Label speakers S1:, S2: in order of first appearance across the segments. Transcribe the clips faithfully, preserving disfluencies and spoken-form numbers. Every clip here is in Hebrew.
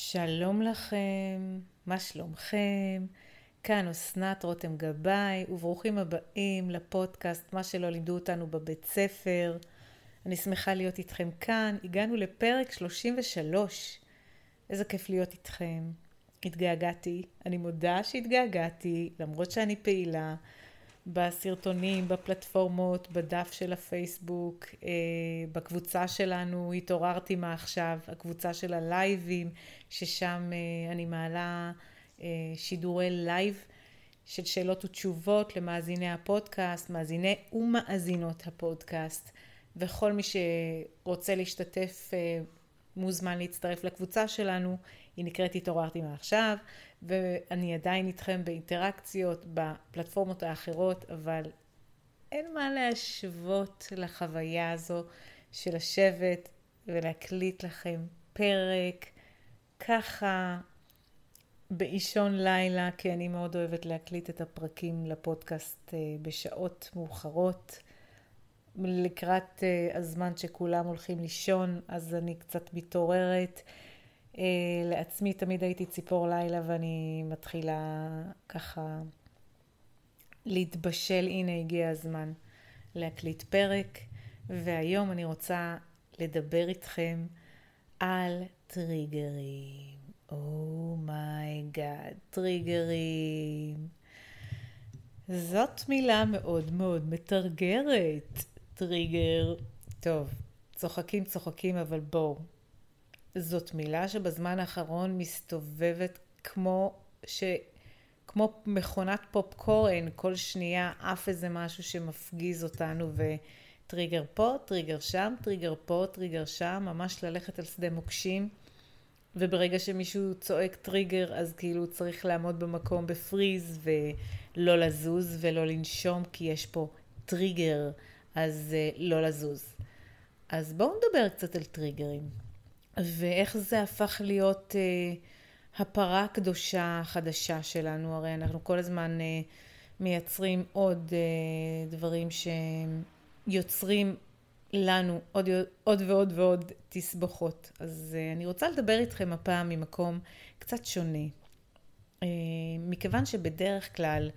S1: שלום לכם, מה שלומכם? כאן אסנת רותם גבאי, וברוכים הבאים לפודקאסט מה שלא לימדו אותנו בבית ספר. אני שמחה להיות איתכם כאן, הגענו לפרק שלושים ושלוש. איזה כיף להיות איתכם. התגעגעתי, אני מודה שהתגעגעתי, למרות שאני פעילה בסרטונים, בפלטפורמות, בדף של הפייסבוק, בקבוצה שלנו, התעוררתי מה עכשיו, הקבוצה של הלייבים, ששם אני מעלה שידורי לייב של שאלות ותשובות למאזיני הפודקאסט, מאזיני ומאזינות הפודקאסט, וכל מי שרוצה להשתתף מוזמן להצטרף לקבוצה שלנו. היא נקראת התעוררתי מעכשיו, ואני עדיין איתכם באינטראקציות בפלטפורמות האחרות, אבל אין מה להשוות לחוויה הזו של לשבת ולהקליט לכם פרק ככה באישון לילה, כי אני מאוד אוהבת להקליט את הפרקים לפודקאסט בשעות מאוחרות, לקראת הזמן שכולם הולכים לישון, אז אני קצת מתעוררת. לעצמי תמיד הייתי ציפור לילה, ואני מתחילה ככה להתבשל. הנה הגיע הזמן להקליט פרק, והיום אני רוצה לדבר איתכם על טריגרים. אומייגאד, טריגרים. זאת מילה מאוד מאוד מתרגרת. טריגר. טוב, צוחקים צוחקים, אבל בואו. זאת מילה שבזמן האחרון מסתובבת כמו ש... כמו מכונת פופקורן, כל שנייה אף איזה משהו שמפגיז אותנו, וטריגר פה, טריגר שם, טריגר פה, טריגר שם, ממש ללכת על שדה מוקשים, וברגע שמישהו צועק טריגר, אז כאילו צריך לעמוד במקום בפריז, ולא לזוז ולא לנשום, כי יש פה טריגר, אז לא לזוז. אז בואו נדבר קצת על טריגרים. ואיך זה הפך להיות אה, הפרה הקדושה החדשה שלנו. הרי אנחנו כל הזמן אה, מייצרים עוד אה, דברים שיוצרים לנו עוד, עוד ועוד ועוד תסבוכות. אז אה, אני רוצה לדבר איתכם הפעם ממקום קצת שונה. אה, מכיוון שבדרך כלל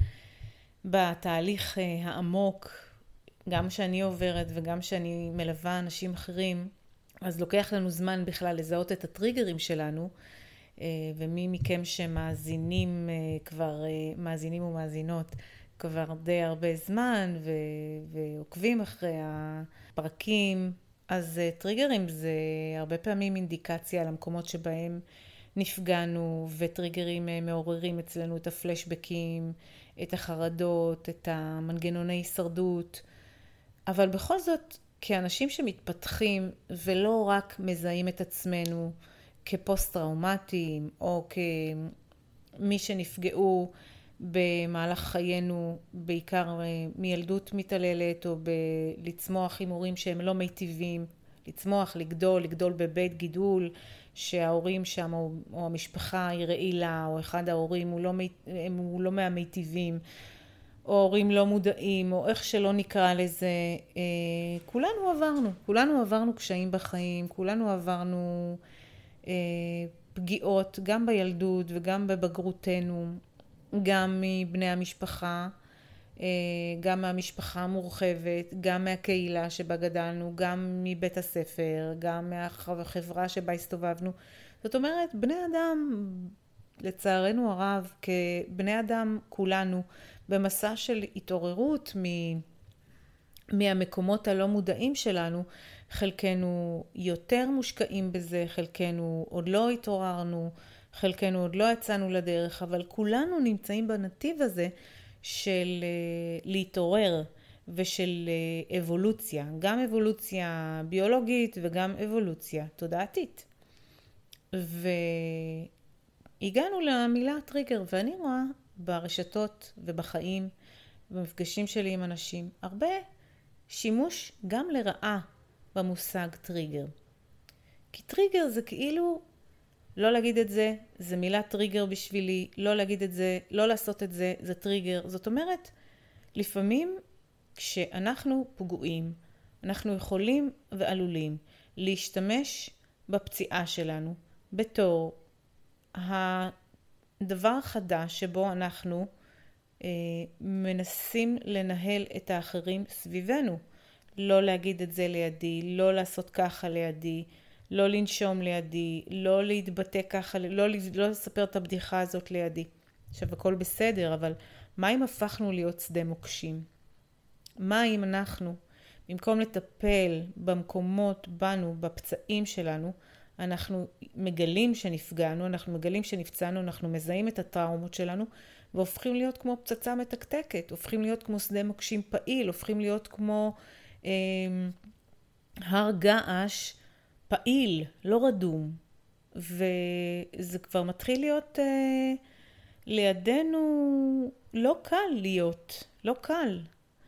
S1: בתהליך אה, העמוק, גם שאני עוברת וגם שאני מלווה אנשים אחרים, אז לוקח לנו זמן בכלל לזהות את הטריגרים שלנו, ומי מכם שמאזינים כבר, מאזינים ומאזינות כבר די הרבה זמן ו- ועוקבים אחרי הפרקים, אז טריגרים זה הרבה פעמים אינדיקציה על המקומות שבהם נפגענו, וטריגרים מעוררים אצלנו את הפלשבקים, את החרדות, את המנגנוני הישרדות, אבל בכל זאת כאנשים שמתפתחים ולא רק מזהים את עצמנו כפוסט-טראומטיים או כמי שנפגעו במהלך חיינו, בעיקר מילדות מתעללת או לצמוח עם הורים שהם לא מיטיבים, לצמוח, לגדול, לגדול בבית גידול שההורים שם או, או המשפחה היא רעילה, או אחד ההורים הוא לא, הוא לא מהמיטיבים, או הורים לא מודעים, או איך שלא נקרא לזה. אה, כולנו עברנו, כולנו עברנו קשיים בחיים, כולנו עברנו אה, פגיעות, גם בילדות וגם בבגרותנו, גם מבני המשפחה, אה, גם מהמשפחה המורחבת, גם מהקהילה שבה גדלנו, גם מבית הספר, גם מהחברה שבה הסתובבנו. זאת אומרת, בני אדם, לצערנו הרב, כבני אדם כולנו, במסע של התעוררות מ... מהמקומות הלא מודעים שלנו, חלקנו יותר מושקעים בזה, חלקנו עוד לא התעוררנו, חלקנו עוד לא יצאנו לדרך, אבל כולנו נמצאים בנתיב הזה של להתעורר ושל אבולוציה, גם אבולוציה ביולוגית וגם אבולוציה תודעתית. והגענו למילה טריגר, ואני רואה ברשתות ובחיים, במפגשים שלי עם אנשים, הרבה שימוש גם לרעה במושג טריגר. כי טריגר זה כאילו, לא להגיד את זה, זה מילה טריגר בשבילי, לא להגיד את זה, לא לעשות את זה, זה טריגר. זאת אומרת, לפעמים כשאנחנו פגועים, אנחנו יכולים ועלולים להשתמש בפציעה שלנו בתור הדבר החדש שבו אנחנו אה, מנסים לנהל את האחרים סביבנו. לא להגיד את זה לידי, לא לעשות ככה לידי, לא לנשום לידי, לא להתבטא ככה, לא, לא לספר את הבדיחה הזאת לידי. עכשיו הכל בסדר, אבל מה אם הפכנו להיות שדה מוקשים? מה אם אנחנו, במקום לטפל במקומות בנו, בפצעים שלנו, אנחנו מגלים שנפגענו, אנחנו מגלים שנפצענו, אנחנו מזהים את הטראומות שלנו, והופכים להיות כמו פצצה מתקתקת, הופכים להיות כמו שדה מוקשים פעיל, הופכים להיות כמו אה, הר געש פעיל, לא רדום. וזה כבר מתחיל להיות אה, לידינו לא קל להיות, לא קל.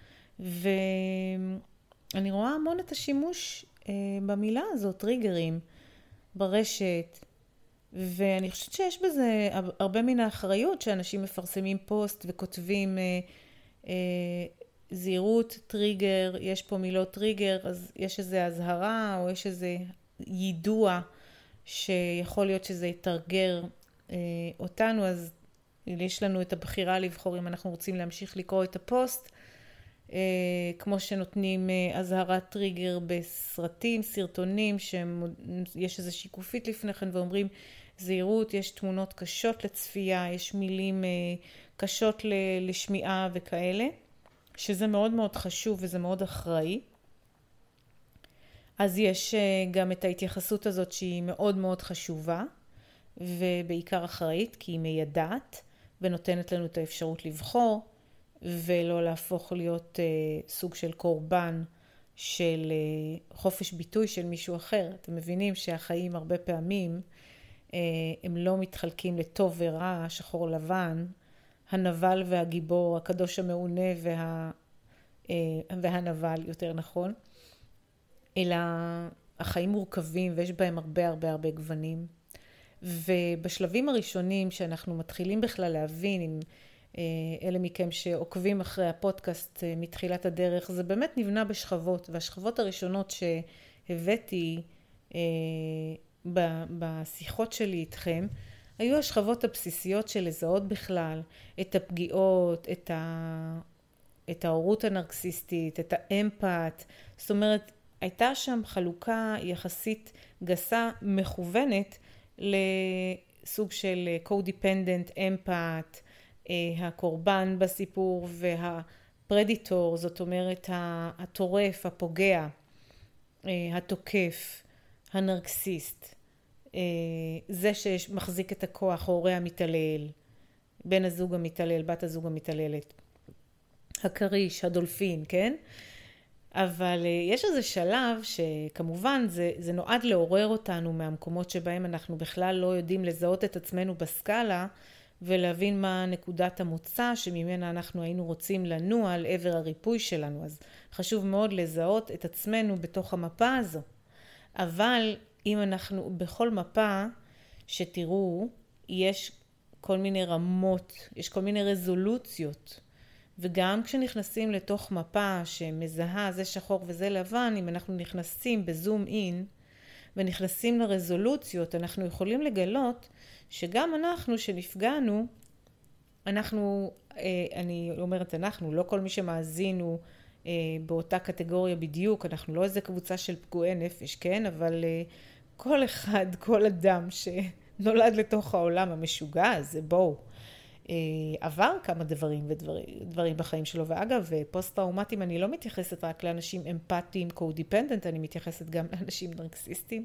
S1: ואני רואה המון את השימוש אה, במילה הזאת, טריגרים, ברשת, ואני חושבת שיש בזה הרבה מן האחריות שאנשים מפרסמים פוסט וכותבים אה, אה, זהירות, טריגר, יש פה מילות טריגר, אז יש איזה הזהרה או יש איזה יידוע שיכול להיות שזה יתרגר אה, אותנו, אז יש לנו את הבחירה לבחור אם אנחנו רוצים להמשיך לקרוא את הפוסט, Uh, כמו שנותנים uh, הזהרת טריגר בסרטים, סרטונים, שיש איזו שיקופית לפני כן ואומרים זהירות, יש תמונות קשות לצפייה, יש מילים uh, קשות ל- לשמיעה וכאלה, שזה מאוד מאוד חשוב וזה מאוד אחראי. אז יש uh, גם את ההתייחסות הזאת שהיא מאוד מאוד חשובה ובעיקר אחראית, כי היא מיידעת ונותנת לנו את האפשרות לבחור ולא להפוך להיות uh, סוג של קורבן של uh, חופש ביטוי של מישהו אחר. אתם מבינים שהחיים הרבה פעמים uh, הם לא מתחלקים לטוב ורע, שחור לבן, הנבל והגיבור, הקדוש המעונה וה, uh, והנבל יותר נכון, אלא החיים מורכבים ויש בהם הרבה הרבה הרבה גוונים. ובשלבים הראשונים שאנחנו מתחילים בכלל להבין אם אלה מכם שעוקבים אחרי הפודקאסט מתחילת הדרך, זה באמת נבנה בשכבות, והשכבות הראשונות שהבאתי בשיחות שלי איתכם, היו השכבות הבסיסיות של לזהות בכלל את הפגיעות, את, ה... את ההורות הנרקסיסטית, את האמפת, זאת אומרת, הייתה שם חלוקה יחסית גסה מכוונת לסוג של co-dependent, אמפת, הקורבן בסיפור והפרדיטור, זאת אומרת הטורף, הפוגע, התוקף, הנרקסיסט, זה שמחזיק את הכוח, ההורה המתעלל, בן הזוג המתעלל, בת הזוג המתעללת, הקריש, הדולפין, כן? אבל יש איזה שלב שכמובן זה, זה נועד לעורר אותנו מהמקומות שבהם אנחנו בכלל לא יודעים לזהות את עצמנו בסקאלה, ולהבין מה נקודת המוצא שממנה אנחנו היינו רוצים לנוע על עבר הריפוי שלנו. אז חשוב מאוד לזהות את עצמנו בתוך המפה הזו. אבל אם אנחנו בכל מפה שתראו, יש כל מיני רמות, יש כל מיני רזולוציות. וגם כשנכנסים לתוך מפה שמזהה זה שחור וזה לבן, אם אנחנו נכנסים בזום אין ונכנסים לרזולוציות, אנחנו יכולים לגלות שגם אנחנו שנפגענו, אנחנו, אני אומרת אנחנו, לא כל מי שמאזין הוא באותה קטגוריה בדיוק, אנחנו לא איזה קבוצה של פגועי נפש, כן? אבל כל אחד, כל אדם שנולד לתוך העולם המשוגע הזה, בואו, עבר כמה דברים ודברים דברים בחיים שלו. ואגב, פוסט-טראומטיים אני לא מתייחסת רק לאנשים אמפתיים, co-dependent, אני מתייחסת גם לאנשים נרקסיסטים,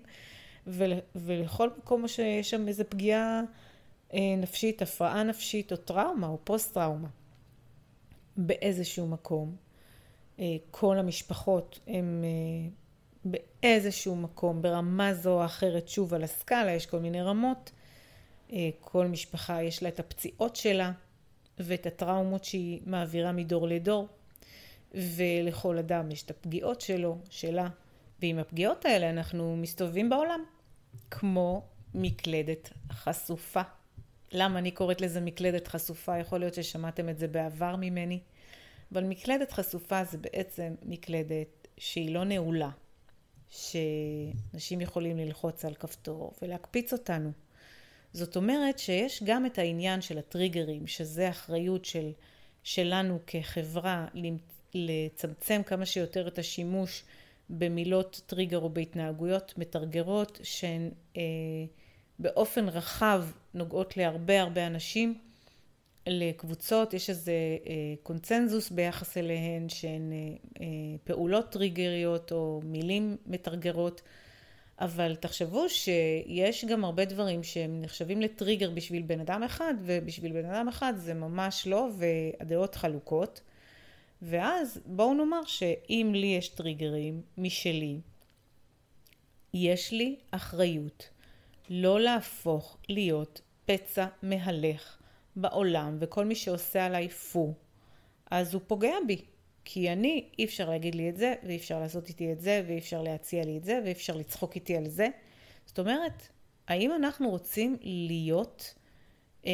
S1: ולכל מקום שיש שם איזו פגיעה נפשית, הפרעה נפשית או טראומה או פוסט-טראומה. באיזשהו מקום, כל המשפחות הם באיזשהו מקום, ברמה זו או אחרת, שוב על הסקאלה, יש כל מיני רמות, כל משפחה יש לה את הפציעות שלה ואת הטראומות שהיא מעבירה מדור לדור, ולכל אדם יש את הפגיעות שלו, שלה, ועם הפגיעות האלה אנחנו מסתובבים בעולם כמו מקלדת חשופה. למה אני קוראת לזה מקלדת חשופה? יכול להיות ששמעתם את זה בעבר ממני, אבל מקלדת חשופה זה בעצם מקלדת שהיא לא נעולה, שאנשים יכולים ללחוץ על כפתור ולהקפיץ אותנו. זאת אומרת שיש גם את העניין של הטריגרים, שזה אחריות של, שלנו כחברה לצמצם כמה שיותר את השימוש במילות טריגר או בהתנהגויות מתרגרות שהן אה, באופן רחב נוגעות להרבה הרבה אנשים, לקבוצות. יש איזה אה, קונצנזוס ביחס אליהן שהן אה, אה, פעולות טריגריות או מילים מתרגרות, אבל תחשבו שיש גם הרבה דברים שהם נחשבים לטריגר בשביל בן אדם אחד, ובשביל בן אדם אחד זה ממש לא, והדעות חלוקות. ואז בואו נאמר שאם לי יש טריגרים משלי, יש לי אחריות לא להפוך להיות פצע מהלך בעולם, וכל מי שעושה עליי פו, אז הוא פוגע בי. כי אני, אי אפשר להגיד לי את זה, ואי אפשר לעשות איתי את זה, ואי אפשר להציע לי את זה, ואי אפשר לצחוק איתי על זה. זאת אומרת, האם אנחנו רוצים להיות, אה,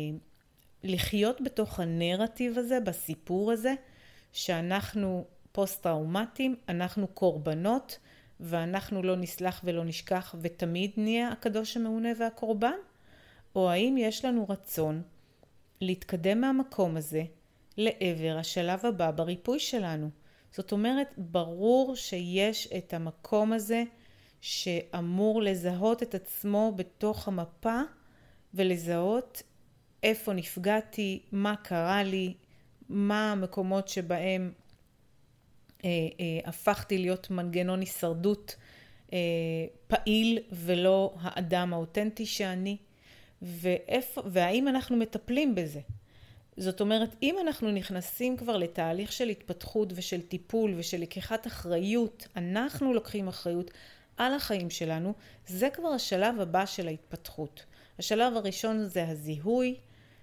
S1: לחיות בתוך הנרטיב הזה, בסיפור הזה, שאנחנו פוסט-טראומטיים, אנחנו קורבנות, ואנחנו לא נסלח ולא נשכח, ותמיד נהיה הקדוש המעונה והקורבן? או האם יש לנו רצון להתקדם מהמקום הזה לעבר השלב הבא בריפוי שלנו? זאת אומרת, ברור שיש את המקום הזה שאמור לזהות את עצמו בתוך המפה, ולזהות איפה נפגעתי, מה קרה לי, מה המקומות שבהם אה, אה, הפכתי להיות מנגנון הישרדות אה, פעיל ולא האדם האותנטי שאני, ואיפה, והאם אנחנו מטפלים בזה. זאת אומרת, אם אנחנו נכנסים כבר לתהליך של התפתחות ושל טיפול ושל לקיחת אחריות, אנחנו לוקחים אחריות על החיים שלנו, זה כבר השלב הבא של ההתפתחות. השלב הראשון זה הזיהוי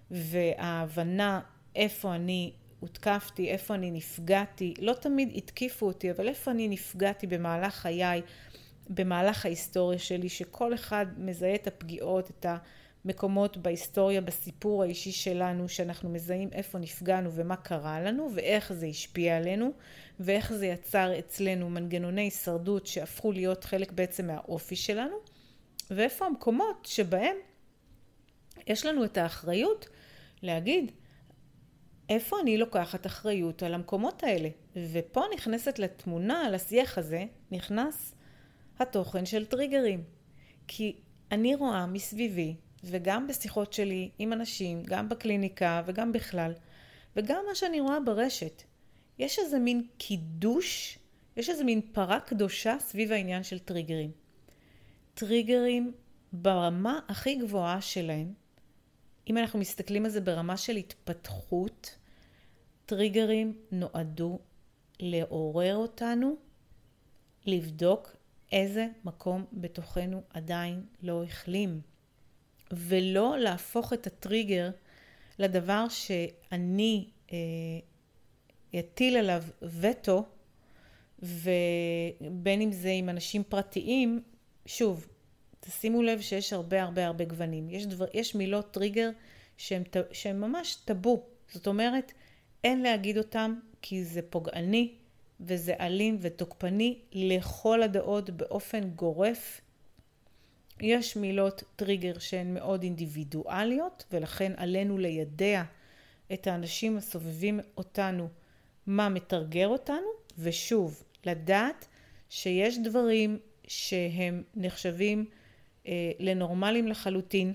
S1: וההבנה איפה אני הותקפתי, איפה אני נפגעתי. לא תמיד התקיפו אותי, אבל איפה אני נפגעתי במהלך חיי, במהלך ההיסטוריה שלי, שכל אחד מזהה את הפגיעות, את המקומות בהיסטוריה, בסיפור האישי שלנו, שאנחנו מזהים איפה נפגענו ומה קרה לנו, ואיך זה השפיע עלינו, ואיך זה יצר אצלנו מנגנוני הישרדות שהפכו להיות חלק בעצם מהאופי שלנו, ואיפה המקומות שבהם יש לנו את האחריות להגיד, איפה אני לוקחת אחריות על המקומות האלה? ופה נכנסת לתמונה, לשיח הזה, נכנס התוכן של טריגרים. כי אני רואה מסביבי, וגם בשיחות שלי עם אנשים, גם בקליניקה וגם בכלל, וגם מה שאני רואה ברשת, יש איזה מין קידוש, יש איזה מין פרה קדושה סביב העניין של טריגרים. טריגרים ברמה הכי גבוהה שלהם, אם אנחנו מסתכלים על זה ברמה של התפתחות, טריגרים נועדו לעורר אותנו, לבדוק איזה מקום בתוכנו עדיין לא החלים, ולא להפוך את הטריגר לדבר שאני אה, יטיל עליו וטו, ובין אם זה עם אנשים פרטיים, שוב, תשימו לב שיש הרבה הרבה הרבה גוונים. יש, דבר, יש מילות טריגר שהן, שהן ממש טבו. זאת אומרת, אין להגיד אותם כי זה פוגעני וזה אלים ותוקפני לכל הדעות באופן גורף. יש מילות טריגר שהן מאוד אינדיבידואליות, ולכן עלינו לידע את האנשים הסובבים אותנו מה מתרגר אותנו, ושוב, לדעת שיש דברים שהם נחשבים לנורמלים לחלוטין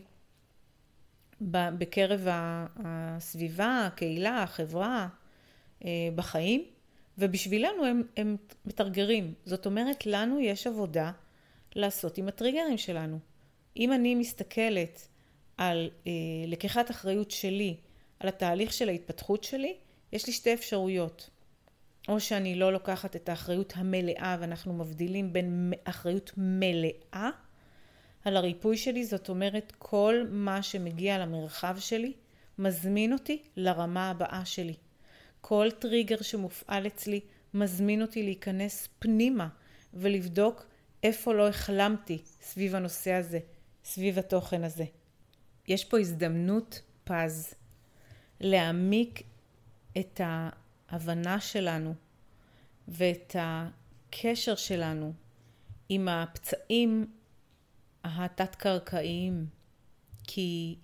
S1: בקרב הסביבה, הקהילה, החברה, בחיים, ובשבילנו הם, הם מתרגרים. זאת אומרת, לנו יש עבודה לעשות עם הטריגרים שלנו. אם אני מסתכלת על לקיחת אחריות שלי, על התהליך של ההתפתחות שלי, יש לי שתי אפשרויות. או שאני לא לוקחת את האחריות המלאה, ואנחנו מבדילים בין אחריות מלאה על הריפוי שלי, זאת אומרת, כל מה שמגיע למרחב שלי, מזמין אותי לרמה הבאה שלי. כל טריגר שמופעל אצלי, מזמין אותי להיכנס פנימה, ולבדוק איפה לא החלמתי סביב הנושא הזה, סביב התוכן הזה. יש פה הזדמנות פז, להעמיק את ההבנה שלנו, ואת הקשר שלנו עם הפצעים התת-קרקעיים, כי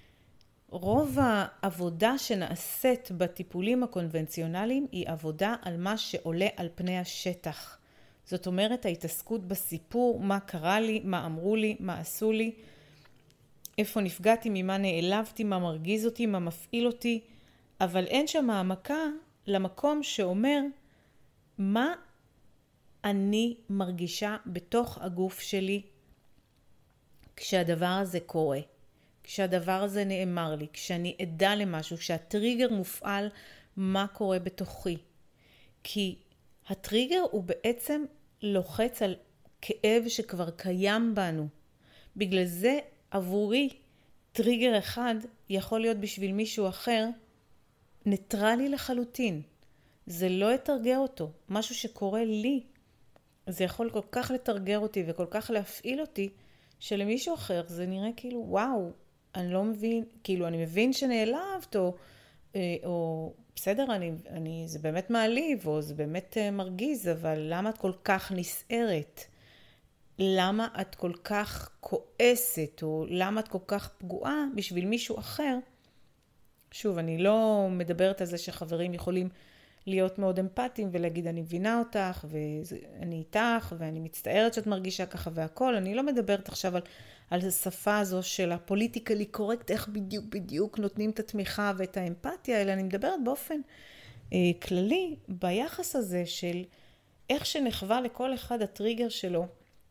S1: רוב העבודה שנעשית בטיפולים הקונבנציונליים היא עבודה על מה שעולה על פני השטח. זאת אומרת, ההתעסקות בסיפור, מה קרה לי, מה אמרו לי, מה עשו לי, איפה נפגעתי, ממה נעלבתי, מה מרגיז אותי, מה מפעיל אותי, אבל אין שם העמקה למקום שאומר מה אני מרגישה בתוך הגוף שלי כשהדבר הזה קורה, כשהדבר הזה נאמר לי, כשאני עדה למשהו, כשהטריגר מופעל, מה קורה בתוכי. כי הטריגר הוא בעצם לוחץ על כאב שכבר קיים בנו. בגלל זה עבורי טריגר אחד יכול להיות בשביל מישהו אחר ניטרלי לחלוטין. זה לא יתרגר אותו. משהו שקורה לי, זה יכול כל כך לתרגר אותי וכל כך להפעיל אותי, שלמישהו אחר זה נראה כאילו וואו, אני לא מבין, כאילו אני מבין שנעלבת או, או בסדר, אני, אני, זה באמת מעליב או זה באמת מרגיז, אבל למה את כל כך נסערת? למה את כל כך כועסת או למה את כל כך פגועה בשביל מישהו אחר? שוב, אני לא מדברת על זה שחברים יכולים להיות מאוד אמפתיים ולהגיד אני מבינה אותך ואני איתך ואני מצטערת שאת מרגישה ככה והכל. אני לא מדברת עכשיו על, על השפה הזו של הפוליטיקלי קורקט, איך בדיוק בדיוק נותנים את התמיכה ואת האמפתיה, אלא אני מדברת באופן אה, כללי ביחס הזה של איך שנחווה לכל אחד הטריגר שלו.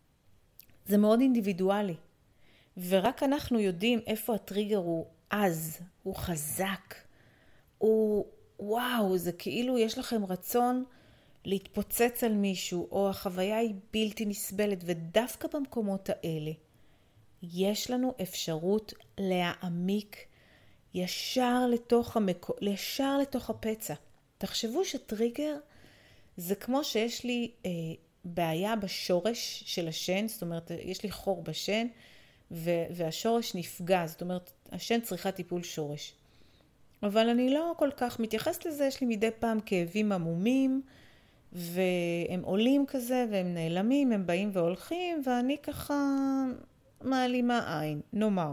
S1: זה מאוד אינדיבידואלי, ורק אנחנו יודעים איפה הטריגר הוא עז, הוא חזק, הוא וואו, זה כאילו יש לכם רצון להתפוצץ על מישהו, או החוויה היא בלתי נסבלת, ודווקא במקומות האלה יש לנו אפשרות להעמיק ישר לתוך, המקו... ישר לתוך הפצע. תחשבו שטריגר זה כמו שיש לי אה, בעיה בשורש של השן, זאת אומרת יש לי חור בשן ו... והשורש נפגע, זאת אומרת השן צריכה טיפול שורש. אבל אני לא כל כך מתייחסת לזה, יש לי מדי פעם כאבים עמומים, והם עולים כזה, והם נעלמים, הם באים והולכים, ואני ככה מעלימה עין, נאמר.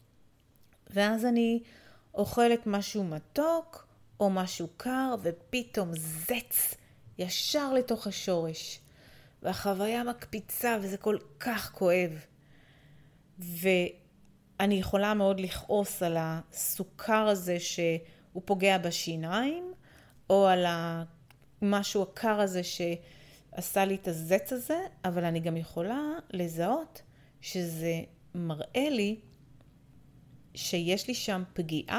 S1: ואז אני אוכלת משהו מתוק, או משהו קר, ופתאום זץ ישר לתוך השורש. והחוויה מקפיצה, וזה כל כך כואב. ו... אני יכולה מאוד לכעוס על הסוכר הזה שהוא פוגע בשיניים, או על משהו הקר הזה שעשה לי את הזץ הזה, אבל אני גם יכולה לזהות שזה מראה לי שיש לי שם פגיעה,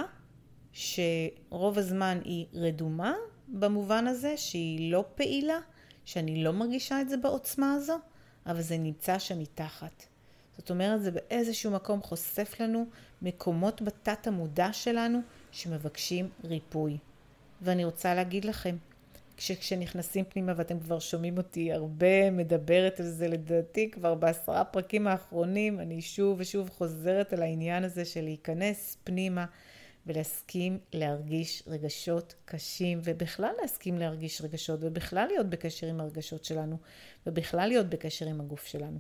S1: שרוב הזמן היא רדומה, במובן הזה שהיא לא פעילה, שאני לא מרגישה את זה בעוצמה הזו, אבל זה נמצא שם מתחת. זאת אומרת, זה באיזשהו מקום חושף לנו מקומות בתת המודע שלנו שמבקשים ריפוי. ואני רוצה להגיד לכם, כשנכנסים פנימה ואתם כבר שומעים אותי הרבה מדברת על זה, לדעתי כבר בעשרה פרקים האחרונים, אני שוב ושוב חוזרת על העניין הזה של להיכנס פנימה ולהסכים להרגיש רגשות קשים, ובכלל להסכים להרגיש רגשות, ובכלל להיות בקשר עם הרגשות שלנו, ובכלל להיות בקשר עם הגוף שלנו.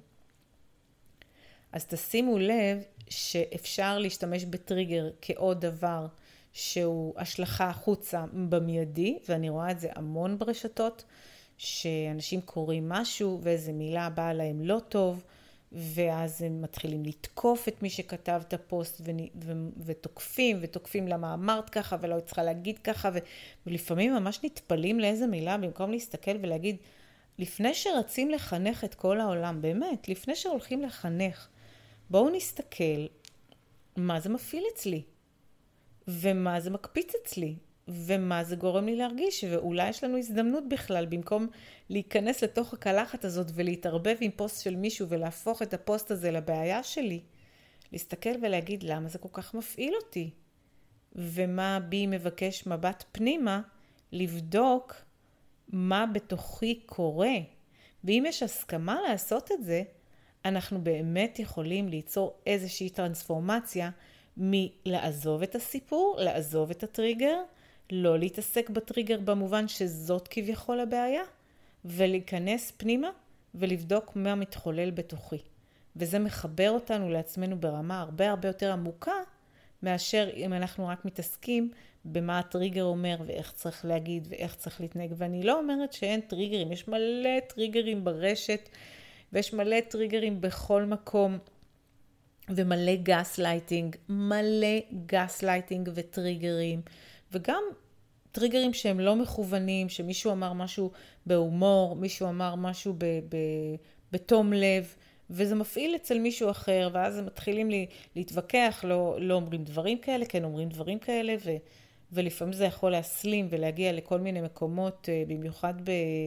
S1: אז תשימו לב שאפשר להשתמש בטריגר כעוד דבר שהוא השלכה החוצה במיידי, ואני רואה את זה המון ברשתות, שאנשים קוראים משהו ואיזו מילה באה להם לא טוב, ואז הם מתחילים לתקוף את מי שכתב את הפוסט ו- ו- ותוקפים, ותוקפים למה אמרת ככה ולא צריכה להגיד ככה, ו- ולפעמים ממש נטפלים לאיזו מילה במקום להסתכל ולהגיד, לפני שרצים לחנך את כל העולם, באמת, לפני שהולכים לחנך, בואו נסתכל מה זה מפעיל אצלי, ומה זה מקפיץ אצלי, ומה זה גורם לי להרגיש, ואולי יש לנו הזדמנות בכלל, במקום להיכנס לתוך הקלחת הזאת ולהתערבב עם פוסט של מישהו ולהפוך את הפוסט הזה לבעיה שלי, להסתכל ולהגיד למה זה כל כך מפעיל אותי, ומה בי מבקש מבט פנימה, לבדוק מה בתוכי קורה. ואם יש הסכמה לעשות את זה, אנחנו באמת יכולים ליצור איזושהי טרנספורמציה מלעזוב את הסיפור, לעזוב את הטריגר, לא להתעסק בטריגר במובן שזאת כביכול הבעיה, ולהיכנס פנימה ולבדוק מה מתחולל בתוכי. וזה מחבר אותנו לעצמנו ברמה הרבה הרבה יותר עמוקה, מאשר אם אנחנו רק מתעסקים במה הטריגר אומר ואיך צריך להגיד ואיך צריך להתנהג. ואני לא אומרת שאין טריגרים, יש מלא טריגרים ברשת, ויש מלא טריגרים בכל מקום, ומלא גס לייטינג, מלא גס לייטינג וטריגרים, וגם טריגרים שהם לא מכוונים, שמישהו אמר משהו בהומור, מישהו אמר משהו ב, ב, בתום לב, וזה מפעיל אצל מישהו אחר, ואז הם מתחילים לי, להתווכח, לא, לא אומרים דברים כאלה, כן אומרים דברים כאלה, ו, ולפעמים זה יכול להסלים ולהגיע לכל מיני מקומות, במיוחד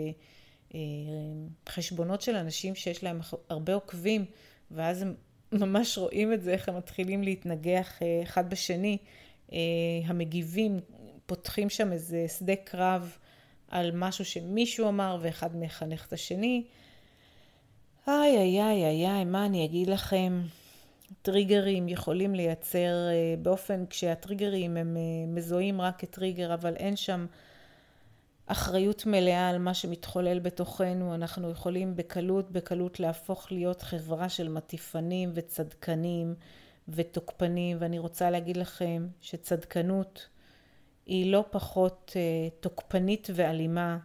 S1: בחשבונות של אנשים שיש להם הרבה עוקבים, ואז הם ממש רואים את זה, איך הם מתחילים להתנגח אחד בשני. המגיבים פותחים שם איזה שדה קרב על משהו שמישהו אמר, ואחד מחנך את השני. איי, איי, איי, איי, איי, מה אני אגיד לכם? טריגרים יכולים לייצר באופן, כשהטריגרים הם מזוהים רק כטריגר, אבל אין שם אחריות מלאה על מה שמתחולל בתוכנו. אנחנו יכולים בקלות, בקלות להפוך להיות חברה של מטיפנים וצדקנים ותוקפנים, ואני רוצה להגיד לכם שצדקנות היא לא פחות תוקפנית ואלימה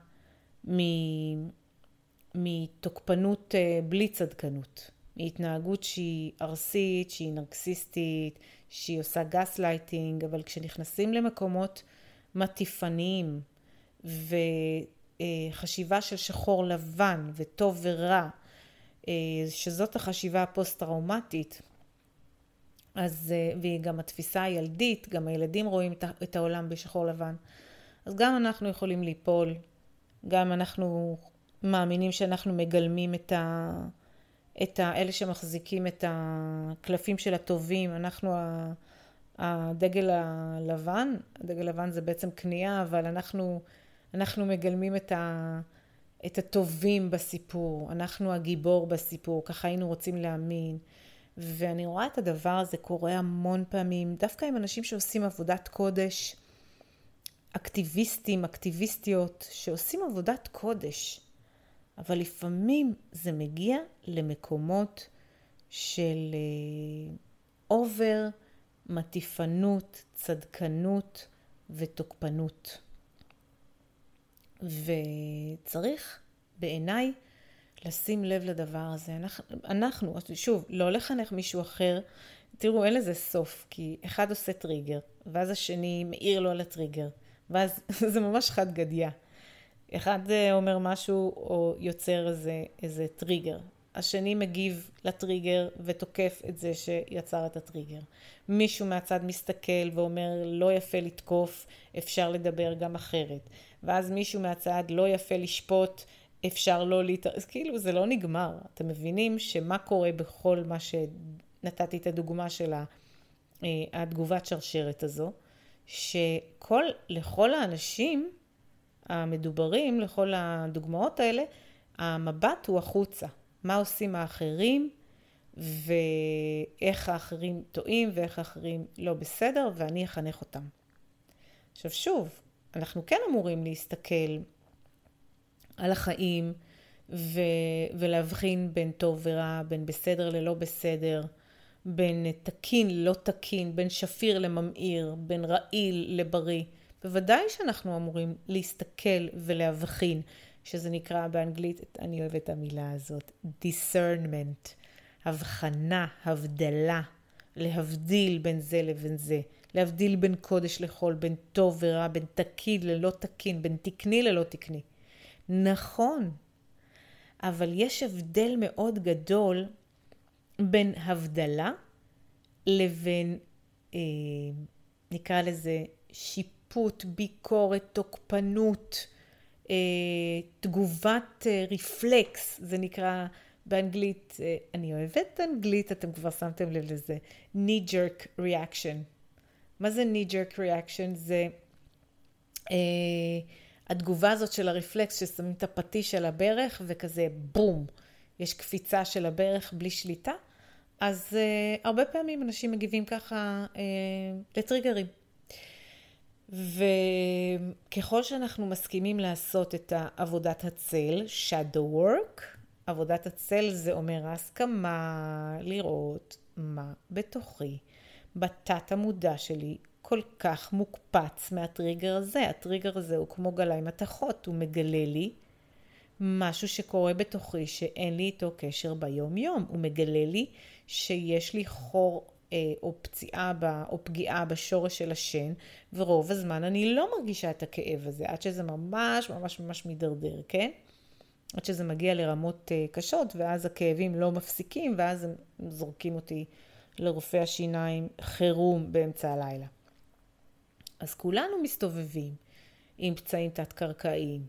S1: מתוקפנות בלי צדקנות, מהתנהגות שהיא ארסית, שהיא נרקסיסטית, שהיא עושה גס לייטינג. אבל כשנכנסים למקומות מטיפניים וחשיבה של שחור לבן וטוב ורע, שזאת החשיבה הפוסט-טראומטית, אז, והיא גם התפיסה הילדית, גם הילדים רואים את העולם בשחור לבן, אז גם אנחנו יכולים ליפול, גם אנחנו מאמינים שאנחנו מגלמים את ה... את האלה שמחזיקים את הקלפים של הטובים. אנחנו הדגל הלבן, הדגל הלבן זה בעצם קנייה, אבל אנחנו, אנחנו מגלמים את, ה, את הטובים בסיפור, אנחנו הגיבור בסיפור, ככה היינו רוצים להאמין. ואני רואה את הדבר הזה קורה המון פעמים, דווקא עם אנשים שעושים עבודת קודש, אקטיביסטים, אקטיביסטיות, שעושים עבודת קודש, אבל לפעמים זה מגיע למקומות של אובר, מטיפנות, צדקנות ותוקפנות. וצריך בעיניי לשים לב לדבר הזה. אנחנו, אנחנו, שוב, לא לחנך מישהו אחר, תראו, אין לזה סוף, כי אחד עושה טריגר, ואז השני מאיר לו על הטריגר, ואז זה ממש חד גדיה. אחד אומר משהו או יוצר איזה, איזה טריגר. השני מגיב לטריגר ותוקף את זה שיצר את הטריגר. מישהו מהצד מסתכל ואומר לא יפה לתקוף, אפשר לדבר גם אחרת. ואז מישהו מהצד לא יפה לשפוט, אפשר לא להתערב. אז כאילו זה לא נגמר. אתם מבינים שמה קורה בכל מה שנתתי את הדוגמה של התגובת שרשרת הזו, שכל, לכל האנשים המדוברים, לכל הדוגמאות האלה, המבט הוא החוצה. מה עושים האחרים, ואיך האחרים טועים, ואיך האחרים לא בסדר, ואני אחנך אותם. עכשיו שוב, אנחנו כן אמורים להסתכל על החיים, ו- ולהבחין בין טוב ורע, בין בסדר ללא בסדר, בין תקין ללא תקין, בין שפיר לממאיר, בין רעיל לבריא. בוודאי שאנחנו אמורים להסתכל ולהבחין, שזה נקרא באנגלית, אני אוהבת את המילה הזאת, discernment, הבחנה, הבדלה, להבדיל בין זה לבין זה, להבדיל בין קודש לחול, בין טוב ורע, בין תקין ללא תקין, בין תקני ללא תקני. נכון, אבל יש הבדל מאוד גדול בין הבדלה לבין, אה, נקרא לזה שיפוט, ביקורת, תוקפנות, אה, תגובת אה, ריפלקס, זה נקרא באנגלית, אה, אני אוהבת אנגלית, אתם כבר שמתם לב לזה, knee jerk reaction. מה זה knee jerk reaction? זה אה, התגובה הזאת של הריפלקס ששמים את הפטיש על הברך וכזה בום, יש קפיצה של הברך בלי שליטה. אז uh, הרבה פעמים אנשים מגיבים ככה uh, לטריגרים. וככל שאנחנו מסכימים לעשות את עבודת הצל, shadow work, עבודת הצל זה אומר ההסכמה לראות מה בתוכי, בתת המודע שלי, כל כך מוקפץ מהטריגר הזה. הטריגר הזה הוא כמו גלאי מתכות, הוא מגלה לי משהו שקורה בתוכי שאין לי איתו קשר ביום יום. הוא מגלה לי שיש לי חור אה, או פציעה ב, או פגיעה בשורש של השן, ורוב הזמן אני לא מרגישה את הכאב הזה, עד שזה ממש ממש ממש מדרדר, כן? עד שזה מגיע לרמות אה, קשות, ואז הכאבים לא מפסיקים, ואז הם זורקים אותי לרופא השיניים חירום באמצע הלילה. אז כולנו מסתובבים עם פצעים תת-קרקעיים,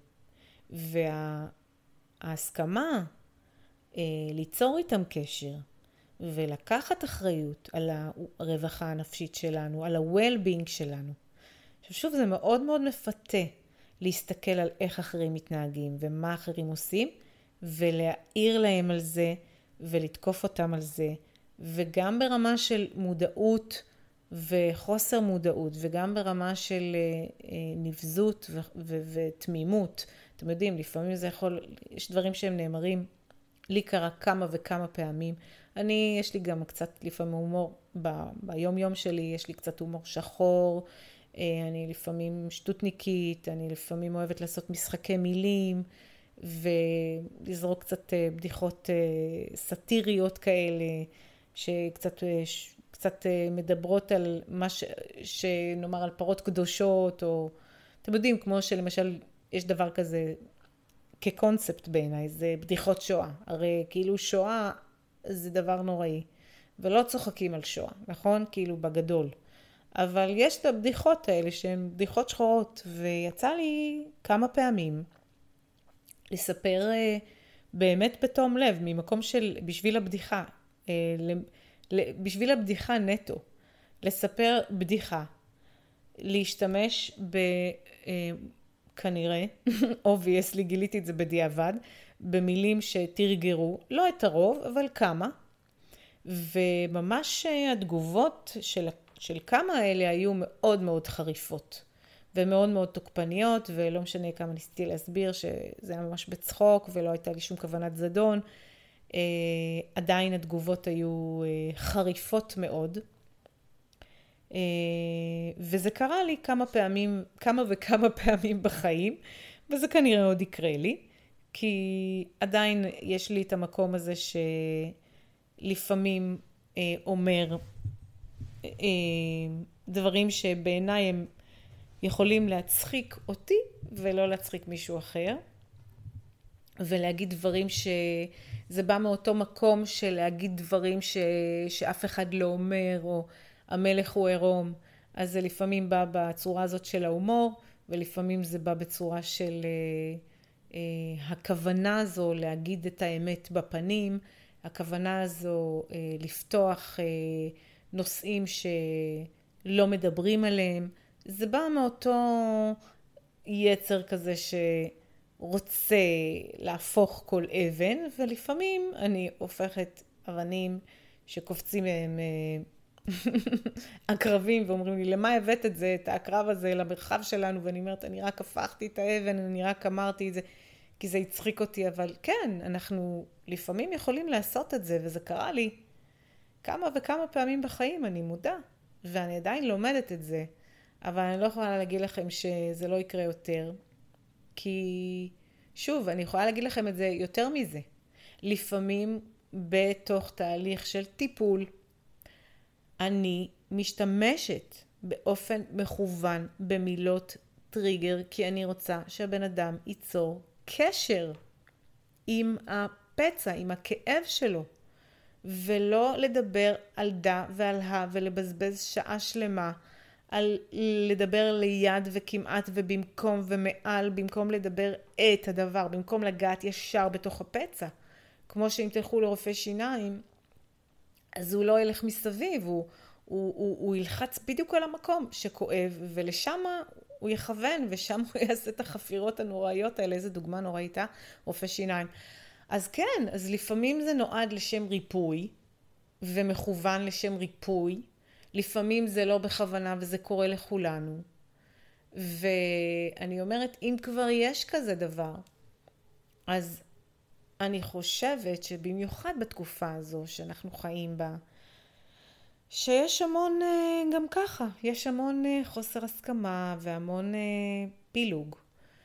S1: וההסכמה אה, ליצור איתם קשר, ולקחת אחריות על הרווחה הנפשית שלנו, על ה-well-being שלנו. עכשיו שוב, זה מאוד מאוד מפתה להסתכל על איך אחרים מתנהגים, ומה אחרים עושים, ולהעיר להם על זה, ולתקוף אותם על זה, וגם ברמה של מודעות, וחוסר מודעות, וגם ברמה של נבזות ו- ו- ותמימות. אתם יודעים, לפעמים זה יכול, יש דברים שהם נאמרים, לי קרה כמה וכמה פעמים. אני, יש לי גם קצת לפעמים הומור, ב- ביום יום שלי יש לי קצת הומור שחור, אני לפעמים שטותניקית, אני לפעמים אוהבת לעשות משחקי מילים, ולזרוק קצת בדיחות סאטיריות כאלה, שקצת קצת מדברות על מה ש... שנאמר על פרות קדושות, או אתם יודעים, כמו שלמשל יש דבר כזה כקונספט בעיניי, זה בדיחות שואה. הרי כאילו שואה זה דבר נוראי, ולא צוחקים על שואה, נכון? כאילו בגדול. אבל יש את הבדיחות האלה שהן בדיחות שחורות, ויצא לי כמה פעמים לספר באמת בתום לב, ממקום של בשביל הבדיחה, בשביל הבדיחה נטו, לספר בדיחה, להשתמש ב... כנראה, obviously גיליתי את זה בדיעבד, במילים שתרגרו, לא את הרוב, אבל כמה, וממש התגובות של, של כמה האלה היו מאוד מאוד חריפות, ומאוד מאוד תוקפניות, ולא משנה כמה ניסיתי להסביר שזה היה ממש בצחוק, ולא הייתה לי שום כוונת זדון, עדיין התגובות היו חריפות מאוד, וזה קרה לי כמה פעמים, כמה וכמה פעמים בחיים, וזה כנראה עוד יקרה לי, כי עדיין יש לי את המקום הזה שלפעמים אומר דברים שבעיניי הם יכולים להצחיק אותי ולא להצחיק מישהו אחר, ולהגיד דברים שזה בא מאותו מקום של להגיד דברים ש... שאף אחד לא אומר, או המלך הוא עירום. אז זה לפעמים בא בצורה הזאת של ההומור, ולפעמים זה בא בצורה של אה, אה, הכוונה הזו להגיד את האמת בפנים, הכוונה הזו אה, לפתוח אה, נושאים שלא מדברים עליהם. זה בא מאותו יצר כזה ש... רוצה להפוך כל אבן, ולפעמים אני הופכת אבנים שקופצים מהם עקרבים, ואומרים לי, למה הבאת את זה, את העקרב הזה, למרחב שלנו? ואני אומרת, אני רק הפכתי את האבן, אני רק אמרתי את זה, כי זה הצחיק אותי, אבל כן, אנחנו לפעמים יכולים לעשות את זה, וזה קרה לי כמה וכמה פעמים בחיים, אני מודה, ואני עדיין לומדת את זה, אבל אני לא יכולה להגיד לכם שזה לא יקרה יותר, כי שוב, אני יכולה להגיד לכם את זה יותר מזה. לפעמים בתוך תהליך של טיפול, אני משתמשת באופן מכוון במילות טריגר, כי אני רוצה שהבן אדם ייצור קשר עם הפצע, עם הכאב שלו, ולא לדבר על דה ועל ה ולבזבז שעה שלמה, על לדבר ליד וכמעט ובמקום ומעל, במקום לדבר את הדבר, במקום לגעת ישר בתוך הפצע. כמו שאם תלכו לרופא שיניים, אז הוא לא ילך מסביב, הוא, הוא, הוא, הוא ילחץ בדיוק על המקום שכואב, ולשם הוא יכוון, ושם הוא יעשה את החפירות הנוראיות האלה. איזה דוגמה נוראיתה, רופא שיניים. אז כן, אז לפעמים זה נועד לשם ריפוי, ומכוון לשם ריפוי, לפעמים זה לא בכוונה וזה קורה לכולנו. ואני אומרת, אם כבר יש כזה דבר, אז אני חושבת שבמיוחד בתקופה הזו שאנחנו חיים בה, שיש המון, גם ככה, יש המון חוסר הסכמה והמון פילוג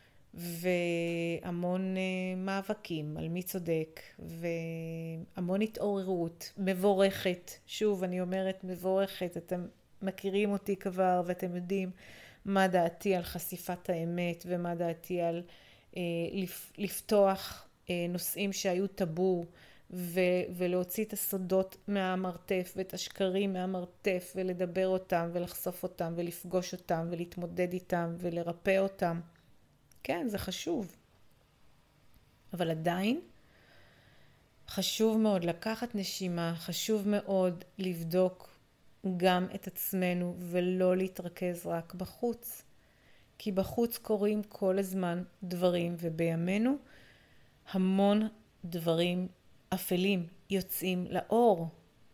S1: והמון מאבקים על מי צודק והמון התעוררות מבורכת. שוב, אני אומרת מבורכת, אתם מכירים אותי כבר ואתם יודעים מה דעתי על חשיפת האמת ומה דעתי על אה, לפתוח אה, נושאים שהיו טאבו ו- ולהוציא את הסודות מהמרתף ואת השקרים מהמרתף ולדבר אותם ולחשוף אותם ולפגוש אותם ולהתמודד איתם ולרפא אותם. כן, זה חשוב. אבל עדיין חשוב מאוד לקחת נשימה, חשוב מאוד לבדוק גם את עצמנו ולא להתרכז רק בחוץ. כי בחוץ קורים כל הזמן דברים, ובימינו המון דברים אפלים יוצאים לאור.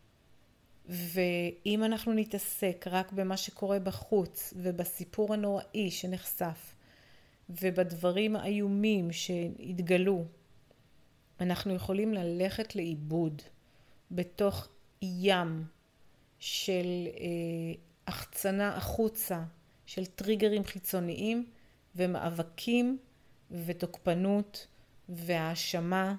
S1: ואם אנחנו נתעסק רק במה שקורה בחוץ ובסיפור הנוראי שנחשף ובדברים האיומים שהתגלו, אנחנו יכולים ללכת לאיבוד בתוך ים של אה, החצנה החוצה, של טריגרים חיצוניים ומאבקים ותוקפנות והאשמה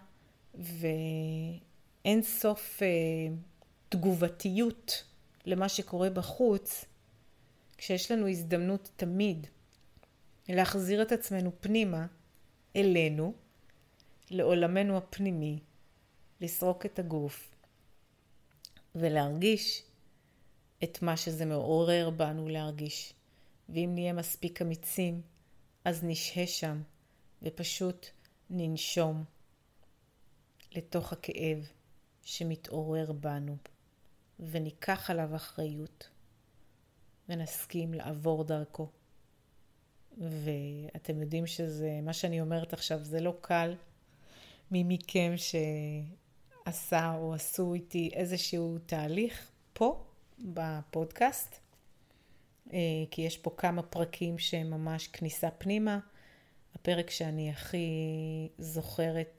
S1: ואין סוף אה, תגובתיות למה שקורה בחוץ, כשיש לנו הזדמנות תמיד להחזיר את עצמנו פנימה אלינו, לעולמנו הפנימי, לסרוק את הגוף ולהרגיש את מה שזה מעורר בנו להרגיש. ואם נהיה מספיק אמיצים, אז נשהה שם ופשוט ננשום לתוך הכאב שמתעורר בנו, וניקח עליו אחריות ונסכים לעבור דרכו. ואתם יודעים שזה, מה שאני אומרת עכשיו זה לא קל. מי מכם שעשה או עשו איתי איזשהו תהליך פה בפודקאסט, כי יש פה כמה פרקים שהם ממש כניסה פנימה. הפרק שאני הכי זוכרת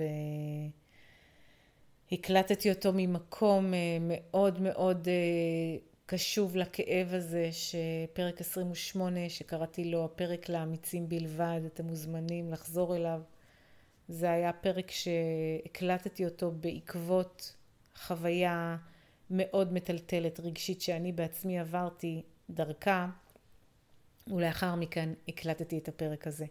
S1: והקלטתי אותו ממקום מאוד מאוד קשוב לכאב הזה, שפרק עשרים ושמונה שקראתי לו הפרק לאמיצים בלבד, אתם מוזמנים לחזור אליו. זה היה פרק שהקלטתי אותו בעקבות חוויה מאוד מטלטלת רגשית שאני בעצמי עברתי דרכה, ולאחר מכן הקלטתי את הפרק הזה.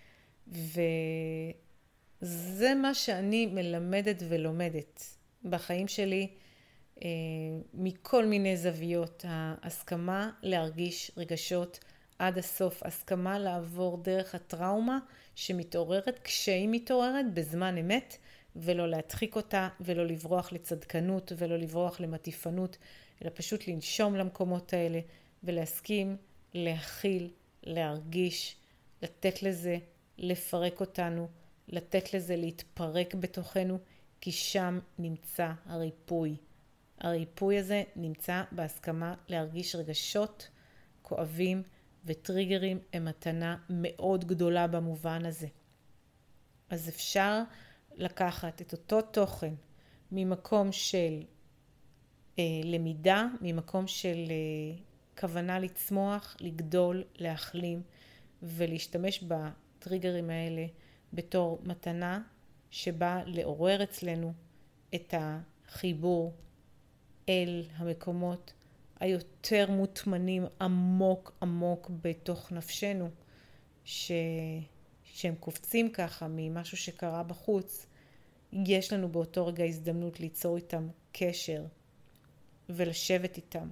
S1: וזה מה שאני מלמדת ולומדת בחיים שלי, מכל מיני זוויות. ההסכמה להרגיש רגשות עד הסוף, הסכמה לעבור דרך הטראומה שמתעוררת כשהיא מתעוררת בזמן אמת, ולא להדחיק אותה ולא לברוח לצדקנות ולא לברוח למטיפנות, אלא פשוט לנשום למקומות האלה ולהסכים להכיל, להרגיש, לתת לזה לפרק אותנו, לתת לזה להתפרק בתוכנו, כי שם נמצא הריפוי. הריפוי הזה נמצא בהסכמה להרגיש רגשות כואבים וטריגרים, הם מתנה מאוד גדולה במובן הזה. אז אפשר לקחת את אותו תוכן ממקום של אה, למידה, ממקום של אה, כוונה לצמוח, לגדול, להחלים, ולהשתמש בטריגרים האלה בתור מתנה שבאה לעורר אצלנו את החיבור אל המקומות היותר מוטמנים עמוק עמוק בתוך נפשנו, ש... שהם קופצים ככה ממשהו שקרה בחוץ. יש לנו באותו רגע הזדמנות ליצור איתם קשר ולשבת איתם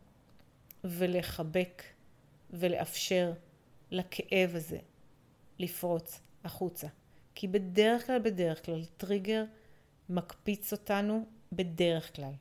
S1: ולחבק ולאפשר לכאב הזה לפרוץ החוצה. כי בדרך כלל, בדרך כלל, טריגר מקפיץ אותנו בדרך כלל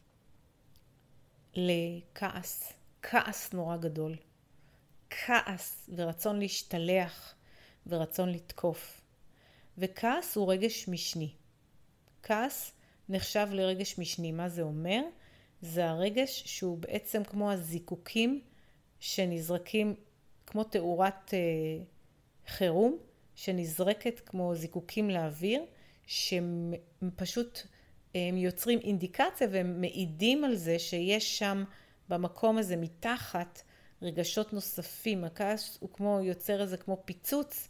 S1: לכעס, כעס נורא גדול, כעס ורצון להשתלח ורצון לתקוף. וכעס הוא רגש משני. כעס נחשב לרגש משני. מה זה אומר? זה הרגש שהוא בעצם כמו הזיקוקים שנזרקים, כמו תאורת אה, חירום, שנזרקת כמו זיקוקים לאוויר, שפשוט הם יוצרים אינדיקציה והם מעידים על זה שיש שם במקום הזה מתחת רגשות נוספים. הכעס הוא כמו יוצר איזה כמו פיצוץ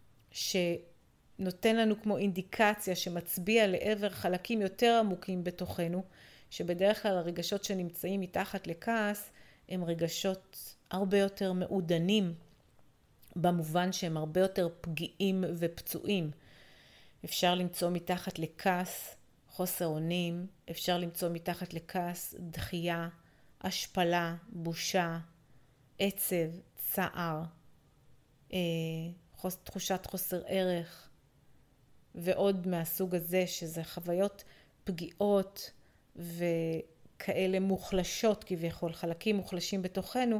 S1: שנותן לנו כמו אינדיקציה שמצביע לעבר חלקים יותר עמוקים בתוכנו, שבדרך כלל הרגשות שנמצאים מתחת לכעס הם רגשות הרבה יותר מעודנים, במובן שהם הרבה יותר פגיעים ופצועים. אפשר למצוא מתחת לכעס חוסר אונים, אפשר למצוא מתחת לכעס דחייה, השפלה, בושה, עצב, צער, חוס, תחושת חוסר ערך, ועוד מהסוג הזה, שזה חוויות פגיעות וכאלה מוחלשות כביכול, חלקים מוחלשים בתוכנו,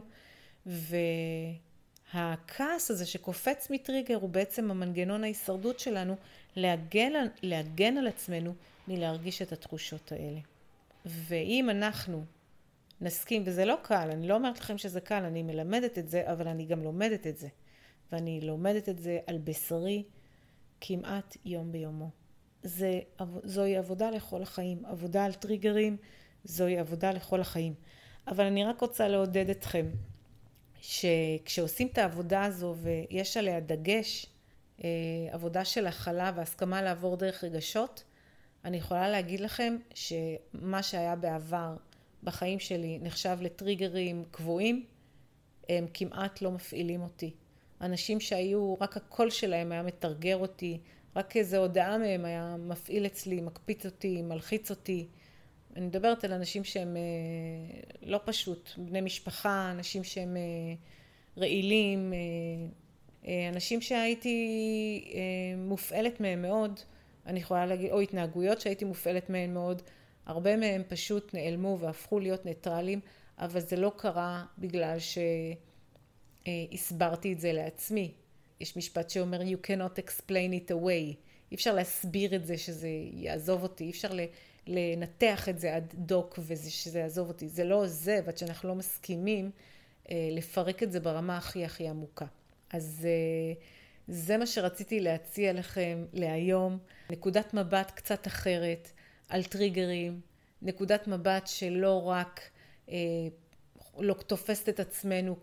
S1: והכעס הזה שקופץ מטריגר הוא בעצם המנגנון ההישרדות שלנו להגן, להגן על עצמנו מלהרגיש את התחושות האלה. ואם אנחנו נסכים, וזה לא קל, אני לא אומרת לכם שזה קל, אני מלמדת את זה, אבל אני גם לומדת את זה. ואני לומדת את זה על בשרי כמעט יום ביומו. זה, זוהי עבודה לכל החיים. עבודה על טריגרים, זוהי עבודה לכל החיים. אבל אני רק רוצה לעודד אתכם, שכשעושים את העבודה הזו ויש עליה דגש, עבודה של הכלה והסכמה לעבור דרך רגשות, אני יכולה להגיד לכם שמה שהיה בעבר בחיים שלי נחשב לטריגרים קבועים, הם כמעט לא מפעילים אותי. אנשים שהיו, רק הקול שלהם היה מתרגר אותי, רק איזו הודעה מהם היה מפעיל אצלי, מקפיץ אותי, מלחיץ אותי. אני מדברת על אנשים שהם לא פשוט, בני משפחה, אנשים שהם רעילים, אנשים שהייתי מופעלת מהם מאוד, אני יכולה להגיד, או התנהגויות שהייתי מופעלת מהם מאוד, הרבה מהם פשוט נעלמו והפכו להיות ניטרלים, אבל זה לא קרה בגלל שהסברתי את זה לעצמי. יש משפט שאומר, you cannot explain it away. אי אפשר להסביר את זה שזה יעזוב אותי, אי אפשר לנתח את זה עד דוק ושזה יעזוב אותי. זה לא עוזב, עד שאנחנו לא מסכימים לפרק את זה ברמה הכי הכי עמוקה. אז זה מה שרציתי להציע לכם להיום. נקודת מבט קצת אחרת על טריגרים, נקודת מבט שלא רק אה, לא תופסת את עצמנו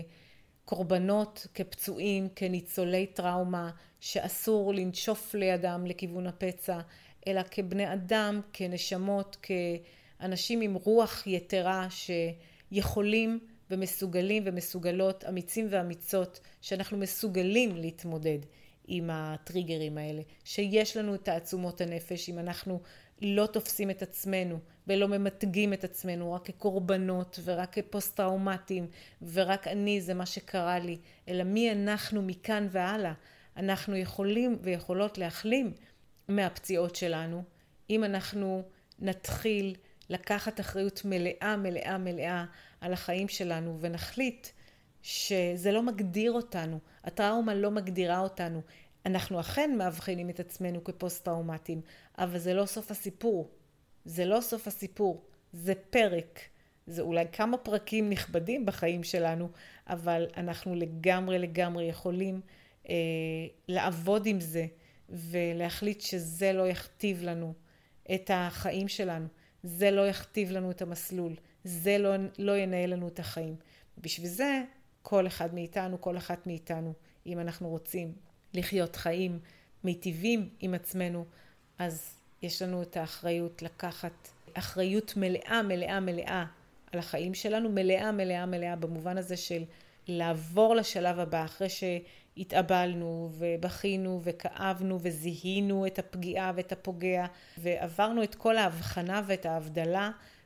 S1: כקורבנות, כפצועים, כניצולי טראומה, שאסור לנשוף לידם לכיוון הפצע, אלא כבני אדם, כנשמות, כאנשים עם רוח יתרה שיכולים ומסוגלים ומסוגלות, אמיצים ואמיצות, שאנחנו מסוגלים להתמודד עם הטריגרים האלה, שיש לנו את תעצומות הנפש, אם אנחנו לא תופסים את עצמנו ולא ממתגים את עצמנו רק כקורבנות ורק כפוסט-טראומטיים ורק אני זה מה שקרה לי, אלא מי אנחנו מכאן והלאה. אנחנו יכולים ויכולות להחלים מהפציעות שלנו, אם אנחנו נתחיל לקחת אחריות מלאה מלאה מלאה על החיים שלנו ונחליט שזה לא מגדיר אותנו, הטראומה לא מגדירה אותנו. אנחנו אכן מאבחנים את עצמנו כפוסט-טראומטיים, אבל זה לא סוף הסיפור. זה לא סוף הסיפור, זה פרק. זה אולי כמה פרקים נכבדים בחיים שלנו, אבל אנחנו לגמרי לגמרי יכולים אה, לעבוד עם זה, ולהחליט שזה לא יכתיב לנו את החיים שלנו. זה לא יכתיב לנו את המסלול. זה לא, לא ינהל לנו את החיים. בשביל זה, כל אחד מאיתנו, כל אחת מאיתנו, אם אנחנו רוצים לחיות חיים מיטיבים עם עצמנו, אז יש לנו את האחריות לקחת אחריות מלאה, מלאה, מלאה על החיים שלנו, מלאה, מלאה, מלאה, במובן הזה של לעבור לשלב הבא, אחרי שהתאבלנו ובכינו וכאבנו וזיהינו את הפגיעה ואת הפוגע, ועברנו את כל ההבחנה ואת ההבדלה,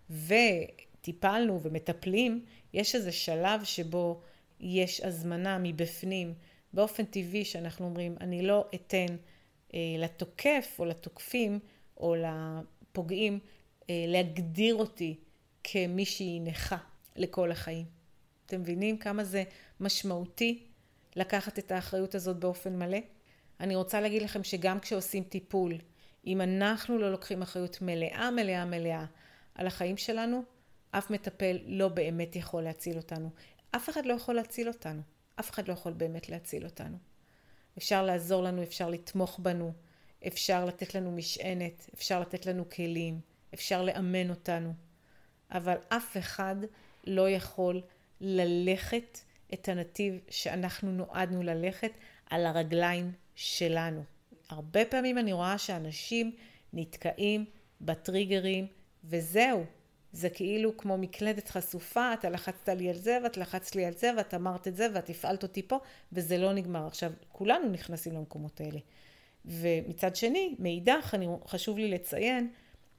S1: וטיפלנו ומטפלים, יש איזה שלב שבו יש הזמנה מבפנים, באופן טבעי שאנחנו אומרים, אני לא אתן אה, לתוקף או לתוקפים או לפוגעים אה, להגדיר אותי כמישהי נכה לכל החיים. אתם מבינים כמה זה משמעותי לקחת את האחריות הזאת באופן מלא? אני רוצה להגיד לכם שגם כשעושים טיפול, אם אנחנו לא לוקחים אחריות מלאה, מלאה, מלאה על החיים שלנו, אף מטפל לא באמת יכול להציל אותנו. אף אחד לא יכול להציל אותנו. אף אחד לא יכול באמת להציל אותנו. אפשר לעזור לנו, אפשר לתמוך בנו, אפשר לתת לנו משענת, אפשר לתת לנו כלים, אפשר לאמן אותנו. אבל אף אחד לא יכול ללכת את הנתיב שאנחנו נועדנו ללכת על הרגליים שלנו. הרבה פעמים אני רואה שאנשים נתקעים בטריגרים וזהו. זה כאילו כמו מקלדת חשופה, אתה לחצת לי על זה ואת לחצת לי על זה ואת אמרת את זה ואת הפעלת אותי פה וזה לא נגמר. עכשיו כולנו נכנסים למקומות האלה. ומצד שני, מאידך, אני, חשוב לי לציין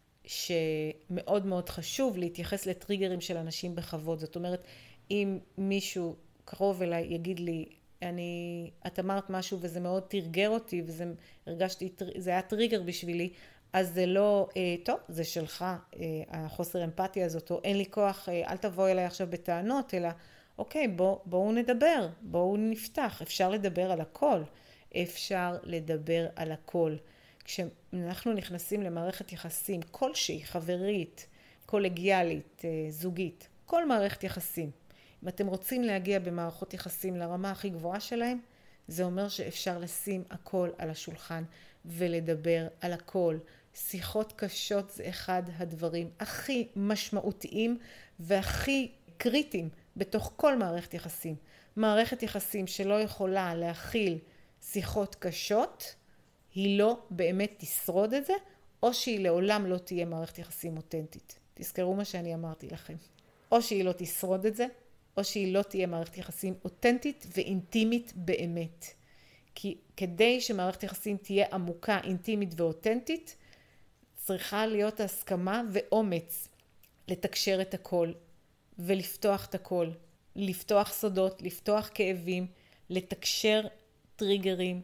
S1: שמאוד מאוד חשוב להתייחס לטריגרים של אנשים בכבוד. זאת אומרת, אם מישהו קרוב אליי יגיד לי, אני, את אמרת משהו וזה מאוד תרגר אותי וזה הרגשתי, זה היה טריגר בשבילי, אז זה לא, אה, טוב, זה שלך, אה, החוסר אמפתיה הזאת, או אין לי כוח, אה, אל תבוא אליי עכשיו בטענות, אלא, אוקיי, בוא, בואו נדבר, בואו נפתח, אפשר לדבר על הכל, אפשר לדבר על הכל. כשאנחנו נכנסים למערכת יחסים כלשהי, חברית, קולגיאלית, אה, זוגית, כל מערכת יחסים, אם אתם רוצים להגיע במערכות יחסים לרמה הכי גבוהה שלהם, זה אומר שאפשר לשים הכל על השולחן ולדבר על הכל. שיחות קשות זה אחד הדברים הכי משמעותיים והכי קריטיים בתוך כל מערכת יחסים. מערכת יחסים שלא יכולה להכיל שיחות קשות, היא לא באמת תשרוד את זה, או שהיא לעולם לא תהיה מערכת יחסים אותנטית. תזכרו מה שאני אמרתי לכם. או שהיא לא תשרוד את זה, או שהיא לא תהיה מערכת יחסים אותנטית ואינטימית באמת. כי כדי שמערכת יחסים תהיה עמוקה, אינטימית ואותנטית, צריכה להיות הסכמה ואומץ לתקשר את הכל ולפתוח את הכל, לפתוח סודות, לפתוח כאבים, לתקשר טריגרים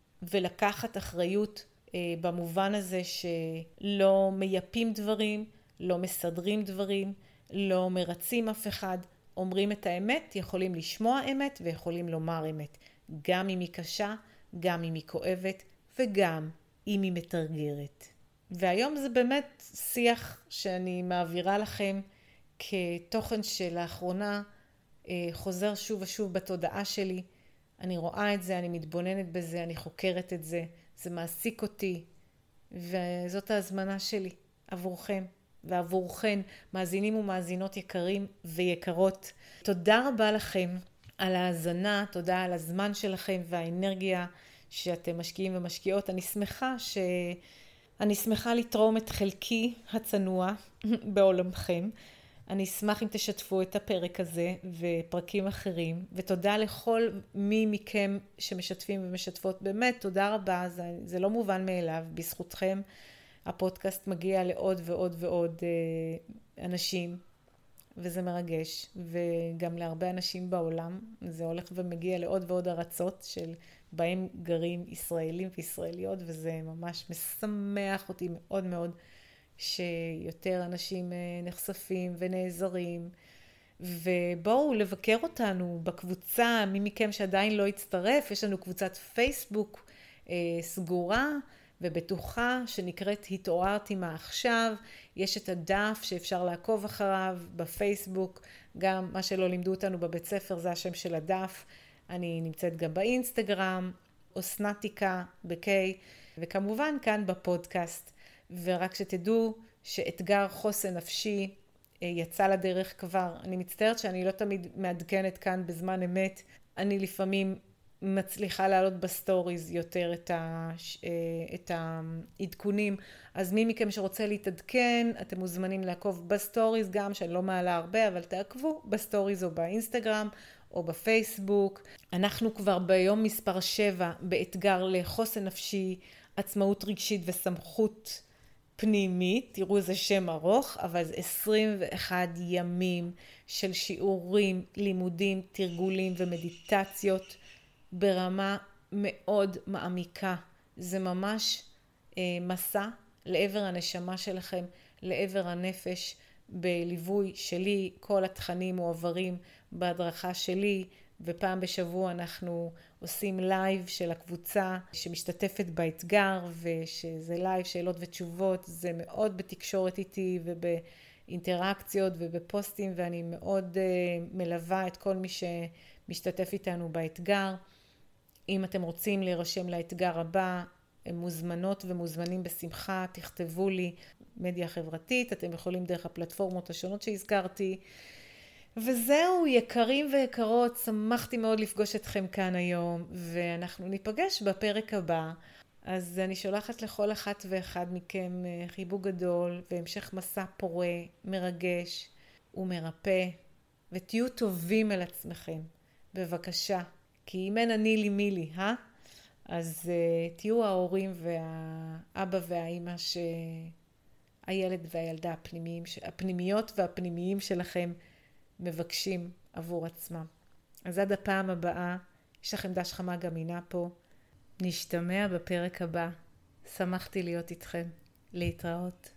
S1: ולקחת אחריות אה, במובן הזה שלא מייפים דברים, לא מסדרים דברים, לא מרצים אף אחד, אומרים את האמת, יכולים לשמוע אמת ויכולים לומר אמת, גם אם היא קשה, גם אם היא כואבת וגם אם היא מתרגרת. והיום זה באמת שיח שאני מעבירה לכם כתוכן שלאחרונה אה, חוזר שוב ושוב בתודעה שלי. אני רואה את זה, אני מתבוננת בזה, אני חוקרת את זה, זה מעסיק אותי, וזאת ההזמנה שלי עבורכם ועבורכן, מאזינים ומאזינות יקרים ויקרות. תודה רבה לכם על ההאזנה, תודה על הזמן שלכם והאנרגיה שאתם משקיעים ומשקיעות. אני שמחה ש... אני שמחה לתרום את חלקי הצנוע בעולמכם. אני אשמח אם תשתפו את הפרק הזה ופרקים אחרים, ותודה לכל מי מכם שמשתפים ומשתפות. באמת, תודה רבה, זה, זה לא מובן מאליו. בזכותכם הפודקאסט מגיע לעוד ועוד ועוד אה, אנשים, וזה מרגש, וגם להרבה אנשים בעולם. זה הולך ומגיע לעוד ועוד ארצות של בהם גרים ישראלים וישראליות, וזה ממש משמח אותי מאוד מאוד שיותר אנשים נחשפים ונעזרים. ובואו לבקר אותנו בקבוצה, מי מכם שעדיין לא הצטרף, יש לנו קבוצת פייסבוק אה, סגורה ובטוחה שנקראת התעוררתי מה עכשיו. יש את הדף שאפשר לעקוב אחריו בפייסבוק, גם מה שלא לימדו אותנו בבית ספר זה השם של הדף. אני נמצאת גם באינסטגרם, אוסנטיקה בקיי, וכמובן כאן בפודקאסט. ורק שתדעו שאתגר חוסן נפשי יצא לדרך כבר. אני מצטערת שאני לא תמיד מעדכנת כאן בזמן אמת. אני לפעמים מצליחה לעלות בסטוריז יותר את, ה, את העדכונים. אז מי מכם שרוצה להתעדכן, אתם מוזמנים לעקוב בסטוריז גם, שאני לא מעלה הרבה, אבל תעקבו בסטוריז או באינסטגרם או בפייסבוק. אנחנו כבר ביום מספר שבע באתגר לחוסן נפשי, עצמאות רגשית וסמכות פנימית. תראו איזה שם ארוך, אבל זה עשרים ואחד ימים של שיעורים, לימודים, תרגולים ומדיטציות ברמה מאוד מעמיקה. זה ממש אה, מסע לעבר הנשמה שלכם, לעבר הנפש, בליווי שלי. כל התכנים מועברים בהדרכה שלי, ופעם בשבוע אנחנו עושים לייב של הקבוצה שמשתתפת באתגר, ושזה לייב שאלות ותשובות. זה מאוד בתקשורת איתי ובאינטראקציות ובפוסטים, ואני מאוד uh, מלווה את כל מי שמשתתף איתנו באתגר. אם אתם רוצים להירשם לאתגר הבא, מוזמנות ומוזמנים בשמחה, תכתבו לי מדיה חברתית, אתם יכולים דרך הפלטפורמות השונות שהזכרתי. וזהו, יקרים ויקרות, שמחתי מאוד לפגוש אתכם כאן היום, ואנחנו ניפגש בפרק הבא. אז אני שולחת לכל אחת ואחד מכם חיבוק גדול, והמשך מסע פורה, מרגש ומרפא, ותהיו טובים על עצמכם, בבקשה. כי אם אין אני לי מי לי, אה? אז uh, תהיו ההורים והאבא והאימא שהילד והילדה הפנימיים, הפנימיות והפנימיים שלכם מבקשים עבור עצמם. אז עד הפעם הבאה, יש לכם דש חמה גמינה פה. נשתמע בפרק הבא. שמחתי להיות איתכם. להתראות.